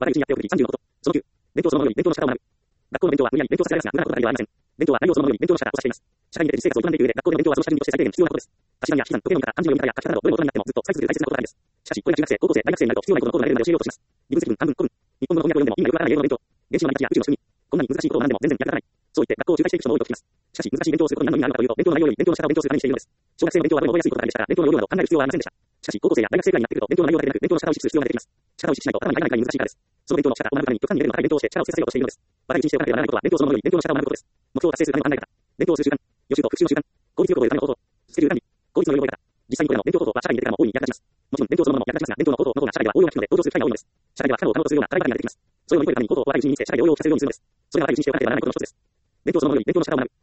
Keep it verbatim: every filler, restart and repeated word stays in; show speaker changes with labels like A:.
A: 話題一にやっておくべきさんじゅうのこと。そのきゅう、勉強そのものより勉強の仕方を学ぶ。学校の勉強は無理やり勉強させられますが、無駄なことがありはありません。勉強は内容そのものより勉強の仕方を指しています。社会に出て実生活を営んでいく上で、学校での勉強はその下地として最低限必要なことです。足し算や引き算、時計の見方、漢字の読み方や書き方など、どれも大人になってもずっと使い続ける大切なことがあるんです。しかし、これが中学生、高校生、大学生になると必要ないことのことを慣れるまで教えようとします。二分積分、半分、古文。日本語の翻訳を読んでも意味がよくわからない英語の勉強。原子の成り立ちや宇宙の仕組み。こんなに難しいことを学んでも全然役立たない。そう言って学校を中退していく人も多いと聞きます。しかし、難しい勉強をすることに何の意味があるのかというと、勉強の内容より勉強の仕方を勉強するためにしているのです。小学生の勉強はどれも覚えやすいことだけでしたから、勉強の容量など考える必要はありませんでした。しかし、高校生や大学生くらいになってくると、勉強の内容だけでなく、勉強の仕方を意識する必要が出てきます。仕方を意識しないと頭に入らないくらいに難しいからです。その勉強の仕方を学ぶために極端にレベルの高い勉強をして力をつけさせようとしているのです。話題一にしておかなければならないことは、勉強そのものより勉強の仕方を学ぶことです。目標を達成するための考え方。勉強をする習慣。予習と復習の習慣。効率よく覚えるための方法。スケジュール管理。効率の良い覚え方。実際にこれらの勉強方法は社会に出てからも大いに役立ちます。もちろん勉強そのものも役立ちますが、勉強の方法の方が社会では応用が利くので、応用する機会が多いのです。社会では不可能を可能とするような課題ばかりが出てきます。それを乗り越えるために方法を話題一にして社会で応用させるようにするのです。それが第一にしておかなければならないことの一つです。勉強そのものより勉強の仕方を学ぶ。